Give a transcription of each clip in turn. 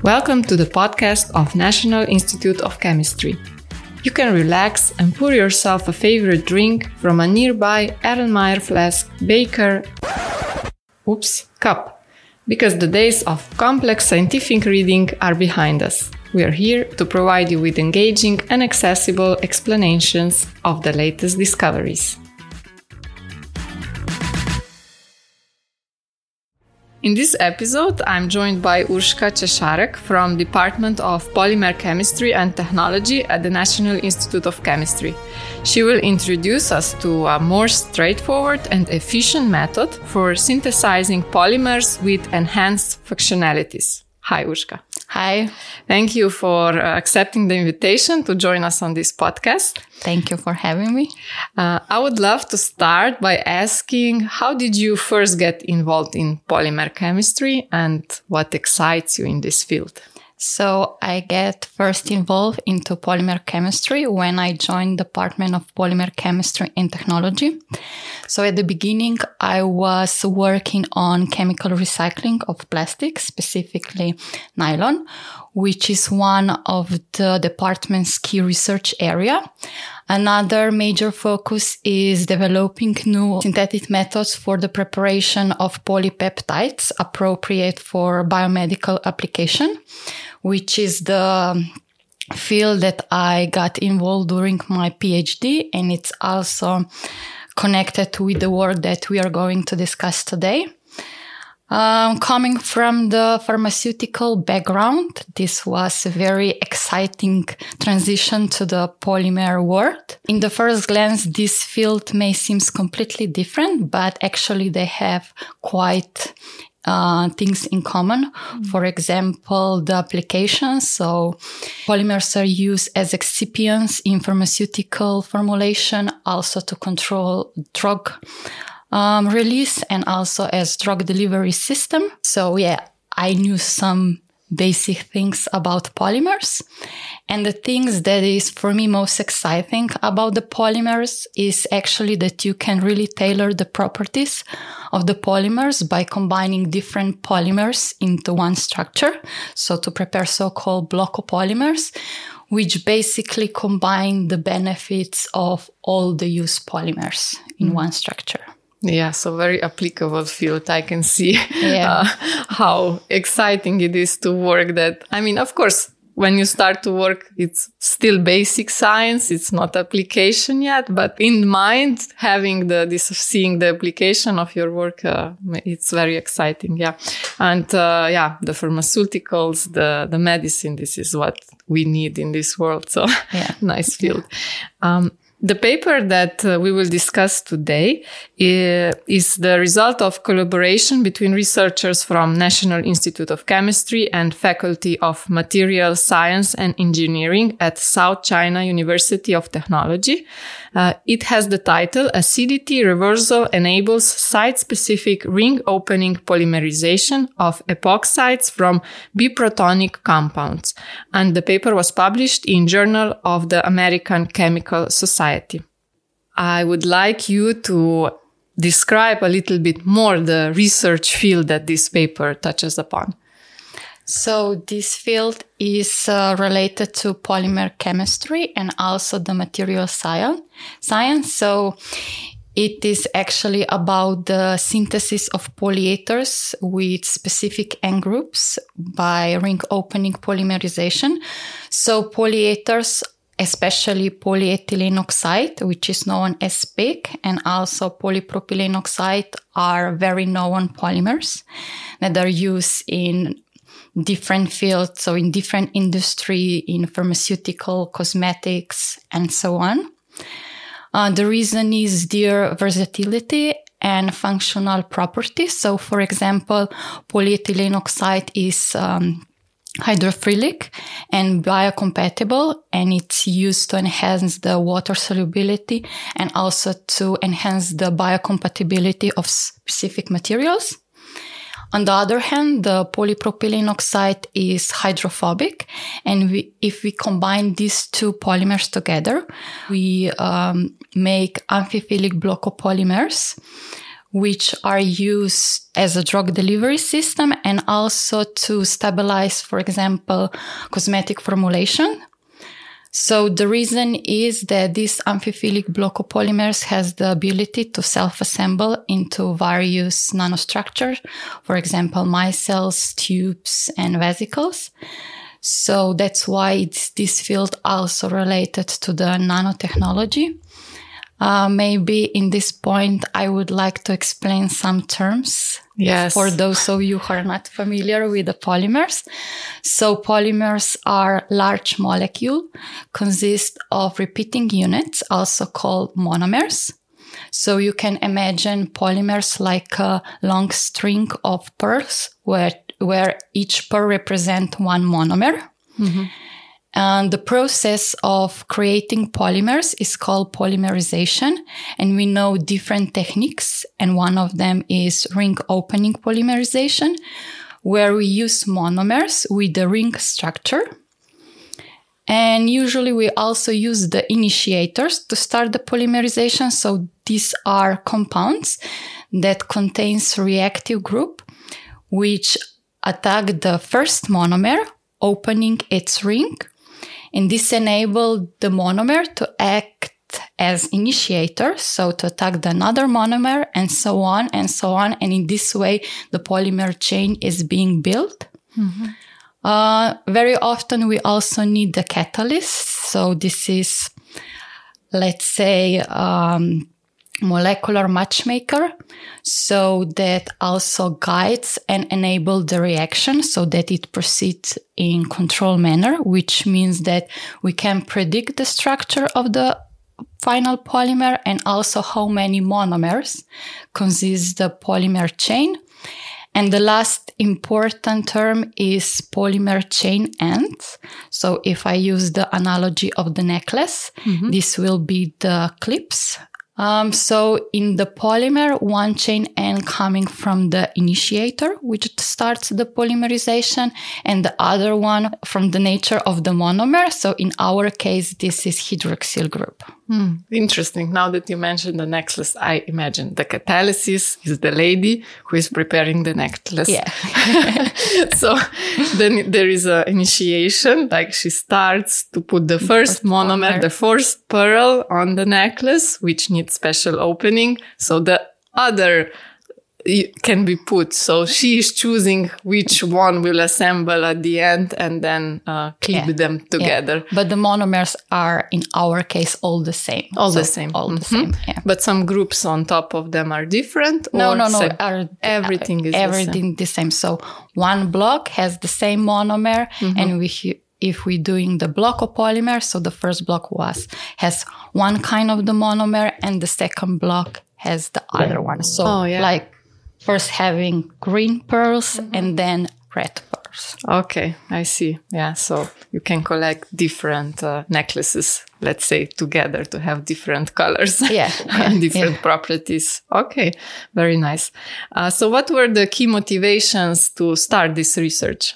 Welcome to the podcast of National Institute of Chemistry. You can relax and pour yourself a favorite drink from a nearby Erlenmeyer flask, beaker, cup, because the days of complex scientific reading are behind us. We are here to provide you with engaging and accessible explanations of the latest discoveries. In this episode, I'm joined by Urška Češarek from Department of Polymer Chemistry and Technology at the National Institute of Chemistry. She will introduce us to a more straightforward and efficient method for synthesizing polymers with enhanced functionalities. Hi, Urška. Hi. Thank you for accepting the invitation to join us on this podcast. Thank you for having me. I would love to start by asking, how did you first get involved in polymer chemistry and what excites you in this field? So I get first involved into polymer chemistry when I joined the Department of Polymer Chemistry and Technology. So at the beginning, I was working on chemical recycling of plastic, specifically nylon, which is one of the department's key research area. Another major focus is developing new synthetic methods for the preparation of polypeptides appropriate for biomedical application, which is the field that I got involved during my PhD, and it's also connected with the work that we are going to discuss today. Coming from the pharmaceutical background, this was a very exciting transition to the polymer world. In the first glance, this field may seem completely different, but actually they have quite things in common. For example, the applications. So polymers are used as excipients in pharmaceutical formulation, also to control drug release and also as drug delivery system. So I knew some basic things about polymers. And the things that is for me most exciting about the polymers is actually that you can really tailor the properties of the polymers by combining different polymers into one structure. So to prepare so-called blockopolymers, which basically combine the benefits of all the used polymers in one structure. Yeah, so very applicable field. I can see how exciting it is to work that. I mean, of course, when you start to work, it's still basic science. It's not application yet, but in mind, having seeing the application of your work, it's very exciting. Yeah. And, the pharmaceuticals, the medicine, this is what we need in this world. So nice field. The paper that we will discuss today is the result of collaboration between researchers from National Institute of Chemistry and Faculty of Material Science and Engineering at South China University of Technology. It has the title, Acidity Reversal Enables Site-Specific Ring-Opening Polymerization of Epoxides from Biprotonic Compounds. And the paper was published in Journal of the American Chemical Society. I would like you to describe a little bit more the research field that this paper touches upon. So this field is related to polymer chemistry and also the material science. So it is actually about the synthesis of polyethers with specific N groups by ring opening polymerization. So polyethers, especially polyethylene oxide, which is known as PEG, and also polypropylene oxide are very known polymers that are used in different fields, so in different industry, in pharmaceutical, cosmetics, and so on. The reason is their versatility and functional properties. So, for example, polyethylene oxide is hydrophilic and biocompatible, and it's used to enhance the water solubility and also to enhance the biocompatibility of specific materials. On the other hand, the polypropylene oxide is hydrophobic, and if we combine these two polymers together, we make amphiphilic blockopolymers, which are used as a drug delivery system and also to stabilize, for example, cosmetic formulation. So the reason is that these amphiphilic blockopolymers has the ability to self-assemble into various nanostructures, for example, micelles, tubes, and vesicles. So that's why it's this field also related to the nanotechnology. Maybe in this point, I would like to explain some terms. Yes. For those of you who are not familiar with the polymers. So polymers are large molecule, consist of repeating units, also called monomers. So you can imagine polymers like a long string of pearls where each pearl represents one monomer. Mm-hmm. And the process of creating polymers is called polymerization. And we know different techniques. And one of them is ring opening polymerization, where we use monomers with the ring structure. And usually we also use the initiators to start the polymerization. So these are compounds that contains reactive group, which attack the first monomer, opening its ring. And this enables the monomer to act as initiator, so to attack the another monomer, and so on and so on. And in this way, the polymer chain is being built. Mm-hmm. Very often, we also need the catalyst. So this is, let's say, molecular matchmaker, so that also guides and enables the reaction so that it proceeds in controlled manner, which means that we can predict the structure of the final polymer and also how many monomers consist the polymer chain. And the last important term is polymer chain ends. So if I use the analogy of the necklace, mm-hmm. this will be the clips. So in the polymer, one chain end coming from the initiator, which starts the polymerization, and the other one from the nature of the monomer. So in our case, this is hydroxyl group. Interesting. Now that you mentioned the necklace, I imagine the catalysis is the lady who is preparing the necklace. Yeah. So then there is an initiation, like she starts to put the first monomer, the first pearl on the necklace, which needs special opening. So the other can be put. So she is choosing which one will assemble at the end and then clip them together. Yeah. But the monomers are, in our case, all the same. All the same. The same, yeah. But some groups on top of them are different? No. Everything is the same. So one block has the same monomer, and if we're doing the blocopolymer, so the first block has one kind of the monomer and the second block has the other one. So like first having green pearls and then red pearls. Okay, I see. Yeah, so you can collect different necklaces, let's say, together to have different colors and different properties. Okay, very nice. So what were the key motivations to start this research?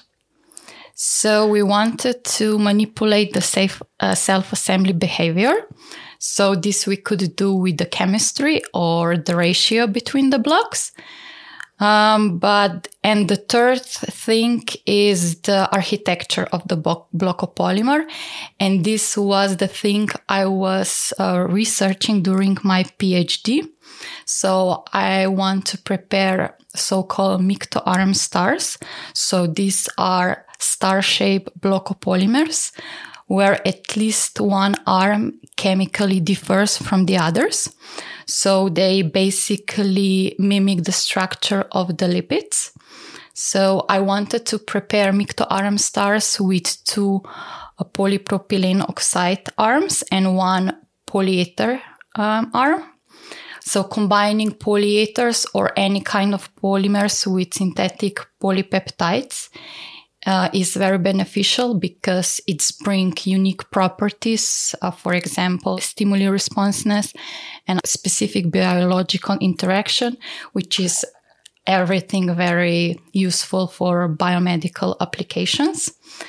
So we wanted to manipulate the self-assembly behavior. So this we could do with the chemistry or the ratio between the blocks. And the third thing is the architecture of the blocopolymer. And this was the thing I was researching during my PhD. So I want to prepare so-called myctoarm stars. So these are star-shaped blockopolymers where at least one arm chemically differs from the others. So they basically mimic the structure of the lipids. So I wanted to prepare myctoarm stars with two polypropylene oxide arms and one polyether arm. So combining polyethers or any kind of polymers with synthetic polypeptides is very beneficial because it brings unique properties, for example, stimuli responsiveness and specific biological interaction, which is everything very useful for biomedical applications.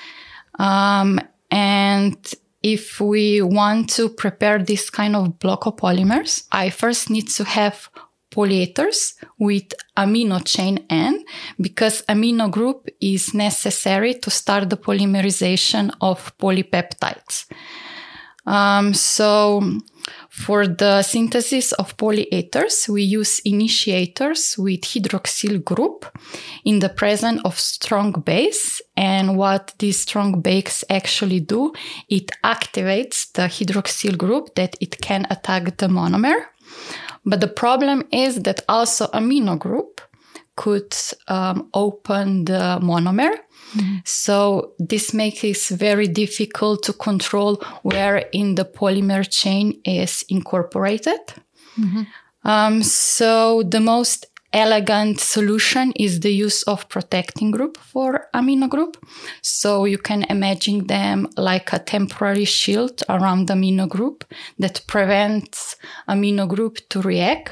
And if we want to prepare this kind of blockopolymers, I first need to have polyethers with amino chain N, because amino group is necessary to start the polymerization of polypeptides. So for the synthesis of polyethers, we use initiators with hydroxyl group in the presence of strong base. And what these strong bases actually do, it activates the hydroxyl group that it can attack the monomer. But the problem is that also amino group could open the monomer. Mm-hmm. So this makes it very difficult to control where in the polymer chain is incorporated. Mm-hmm. So the most elegant solution is the use of protecting group for amino group. So you can imagine them like a temporary shield around the amino group that prevents amino group to react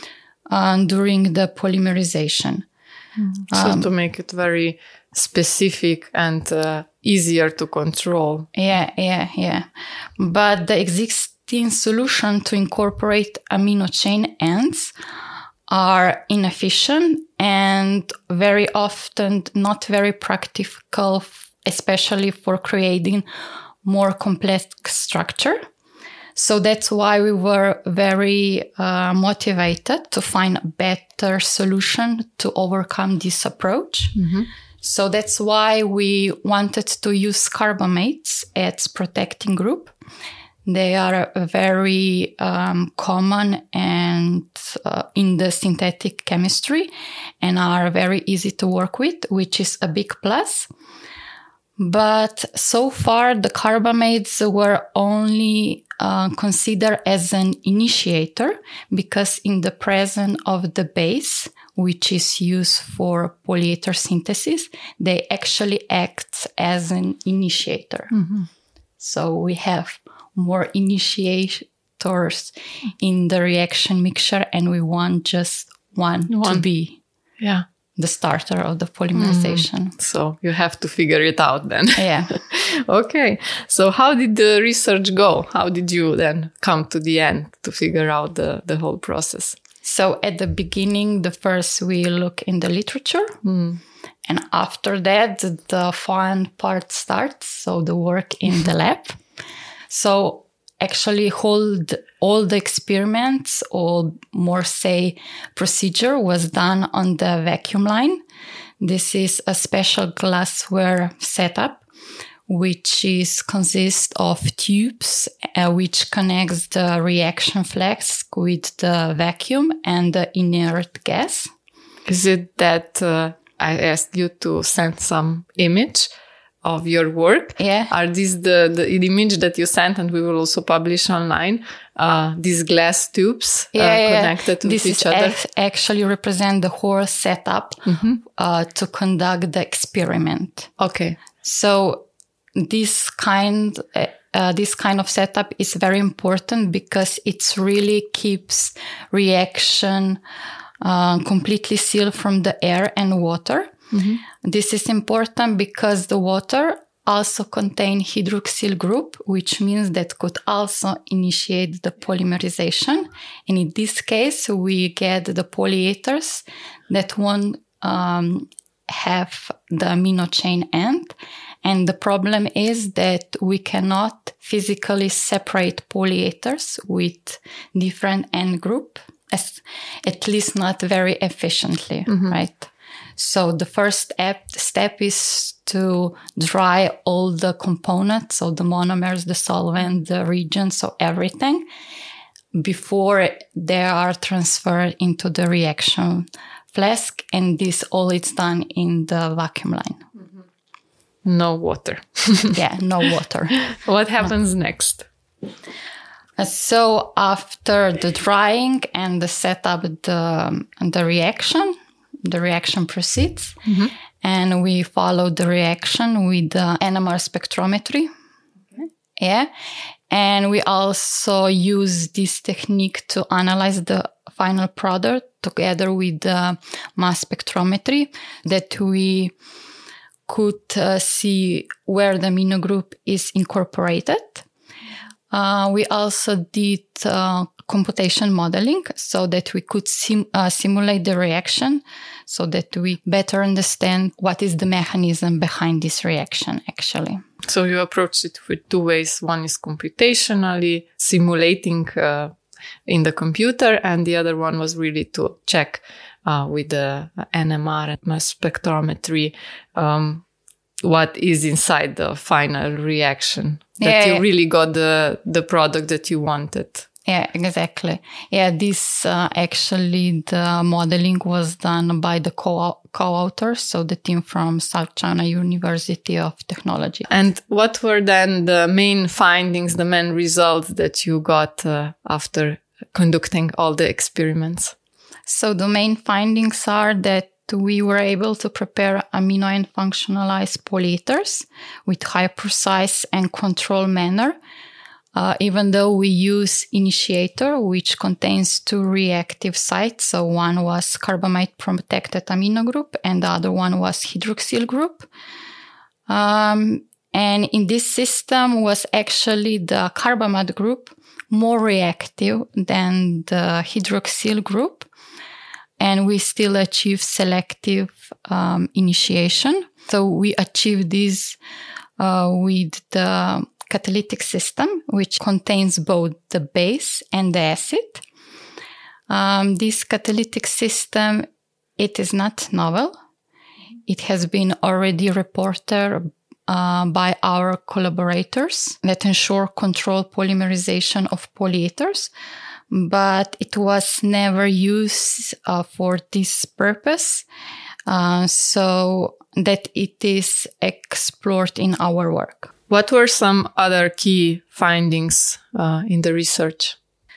during the polymerization. So to make it very specific and easier to control. Yeah. But the existing solution to incorporate amino chain ends are inefficient and very often not very practical, especially for creating more complex structure. So that's why we were very motivated to find a better solution to overcome this approach. Mm-hmm. So that's why we wanted to use carbamates as protecting group. They are very common and in the synthetic chemistry and are very easy to work with, which is a big plus. But so far, the carbamates were only considered as an initiator because in the presence of the base, which is used for polyether synthesis, they actually act as an initiator. Mm-hmm. So we have more initiators in the reaction mixture and we want just one. To be the starter of the polymerization. So you have to figure it out then. Yeah. Okay. So how did the research go? How did you then come to the end to figure out the whole process? So at the beginning, first we look in the literature. And after that, the fun part starts. So the work in the lab. So actually all the experiments, or more say procedure, was done on the vacuum line. This is a special glassware setup, which consists of tubes, which connects the reaction flask with the vacuum and the inert gas. Is it that I asked you to send some image of your work? Yeah. Are these the image that you sent and we will also publish online? These glass tubes connected with each other? This actually represent the whole setup to conduct the experiment. Okay. So this kind of setup is very important because it really keeps reaction completely sealed from the air and water. Mm-hmm. This is important because the water also contains hydroxyl group, which means that could also initiate the polymerization. And in this case, we get the polyethers that won't have the amino chain end. And the problem is that we cannot physically separate polyethers with different end group, at least not very efficiently, right? So the first step is to dry all the components, so the monomers, the solvent, the reagents, so everything, before they are transferred into the reaction flask. And this all is done in the vacuum line. No water. Yeah, no water. What happens next? So after the drying and the setup, the reaction proceeds, and we follow the reaction with the NMR spectrometry. Okay. Yeah. And we also use this technique to analyze the final product together with the mass spectrometry, that we could see where the amino group is incorporated. We also did computation modeling so that we could simulate the reaction so that we better understand what is the mechanism behind this reaction, actually. So you approached it with two ways. One is computationally simulating in the computer, and the other one was really to check with the NMR and mass spectrometry what is inside the final reaction, that you really got the product that you wanted. Yeah, exactly. Yeah, this actually, the modeling was done by the co-authors, so the team from South China University of Technology. And what were then the main findings, the main results that you got after conducting all the experiments? So the main findings are that we were able to prepare amino and functionalized polyethers with high precise and controlled manner, even though we use initiator, which contains two reactive sites. So one was carbamide protected amino group and the other one was hydroxyl group. And in this system was actually the carbamide group more reactive than the hydroxyl group. And we still achieve selective initiation. So we achieve this with the catalytic system, which contains both the base and the acid. This catalytic system, it is not novel. It has been already reported by our collaborators that ensure controlled polymerization of polyethers, but it was never used for this purpose, so that it is explored in our work. What were some other key findings in the research?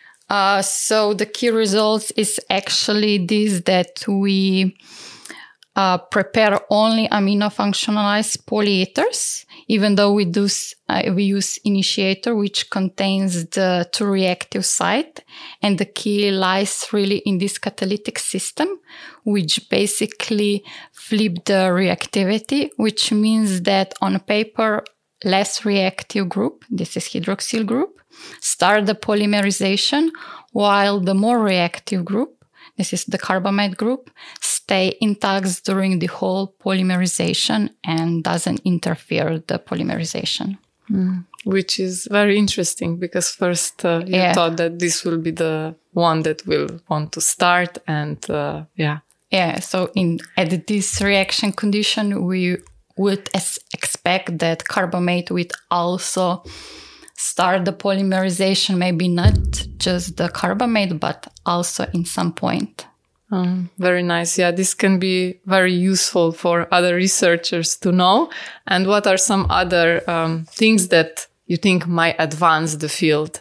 So the key results is actually this, that we prepare only amino-functionalized polyethers, even though we use initiator, which contains the two reactive site. And the key lies really in this catalytic system, which basically flip the reactivity, which means that on paper, less reactive group, this is hydroxyl group, start the polymerization, while the more reactive group, this is the carbamide group, stay intact during the whole polymerization and doesn't interfere with the polymerization. Which is very interesting, because first you thought that this will be the one that will want to start, and Yeah, so at this reaction condition, we would expect that carbamate would also start the polymerization, maybe not just the carbamate, but also in some point. Very nice. Yeah, this can be very useful for other researchers to know. And what are some other things that you think might advance the field?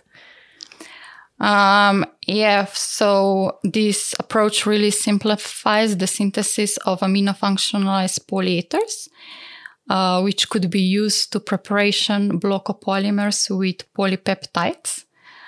So this approach really simplifies the synthesis of amino-functionalized polyethers, which could be used to preparation blockopolymers with polypeptides.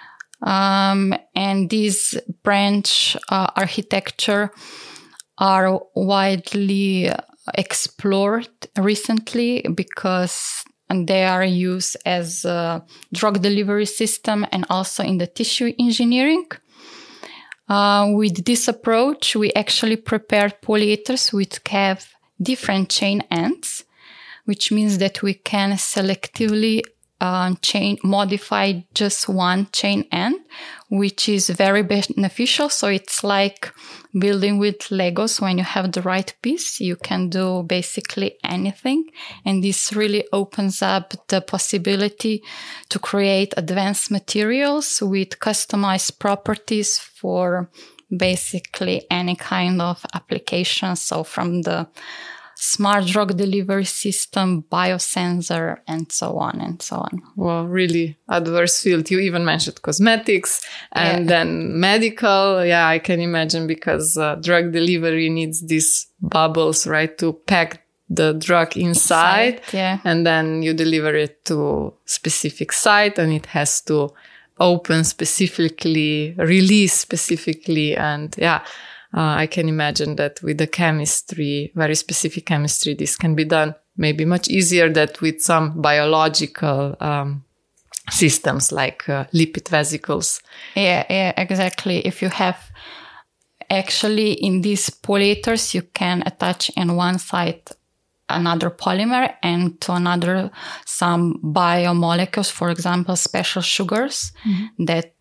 And these branch architecture are widely explored recently because they are used as a drug delivery system and also in the tissue engineering. With this approach, we actually prepared polyethers which have different chain ends, which means that we can selectively modify just one chain end, which is very beneficial. So it's like building with Legos. When you have the right piece, you can do basically anything. And this really opens up the possibility to create advanced materials with customized properties for basically any kind of application. So from the smart drug delivery system, biosensor, and so on and so on. Well, really adverse field. You even mentioned cosmetics and then medical. Yeah, I can imagine, because drug delivery needs these bubbles, right, to pack the drug inside. And then you deliver it to specific site, and it has to open specifically, release specifically, and I can imagine that with the chemistry, very specific chemistry, this can be done maybe much easier than with some biological systems like lipid vesicles. Yeah, exactly. If you have actually in these polyethers, you can attach in one side another polymer and to another some biomolecules, for example, special sugars that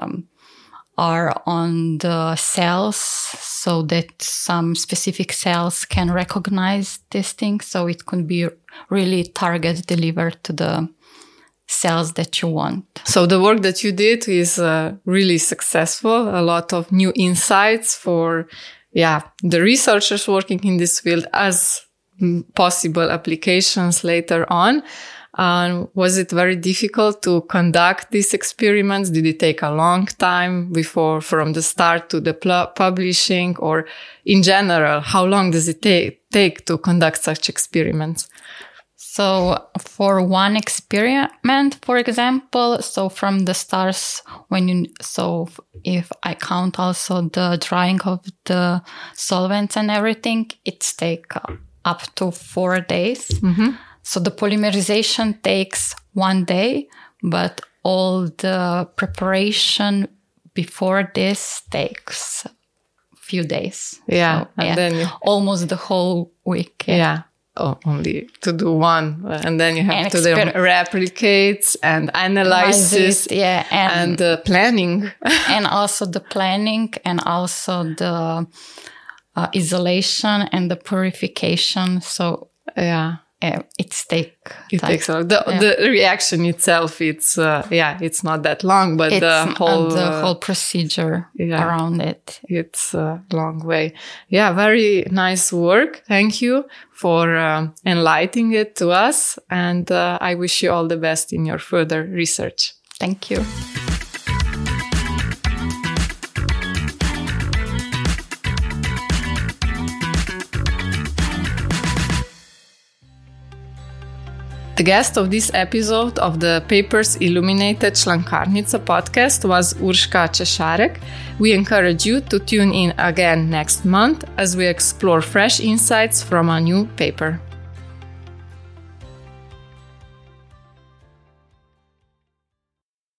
are on the cells so that some specific cells can recognize this thing. So it could be really target delivered to the cells that you want. So the work that you did is really successful. A lot of new insights for the researchers working in this field as possible applications later on. Was it very difficult to conduct these experiments? Did it take a long time before, from the start to the publishing, or in general, how long does it take to conduct such experiments? So for one experiment, for example, so from the stars, if I count also the drying of the solvents and everything, it's take up to 4 days. So the polymerization takes 1 day, but all the preparation before this takes a few days. Yeah. So, and then almost the whole week. Yeah. Oh, only to do one. And then you have to do replicates and analysis and planning. And also the planning and also the isolation and the purification. So it takes a lot. The reaction itself, it's not that long, but the whole procedure around it. It's a long way. Yeah, very nice work. Thank you for enlightening it to us. And I wish you all the best in your further research. Thank you. The guest of this episode of the Papers Illuminated Šlankarnica podcast was Urška Češarek. We encourage you to tune in again next month as we explore fresh insights from a new paper.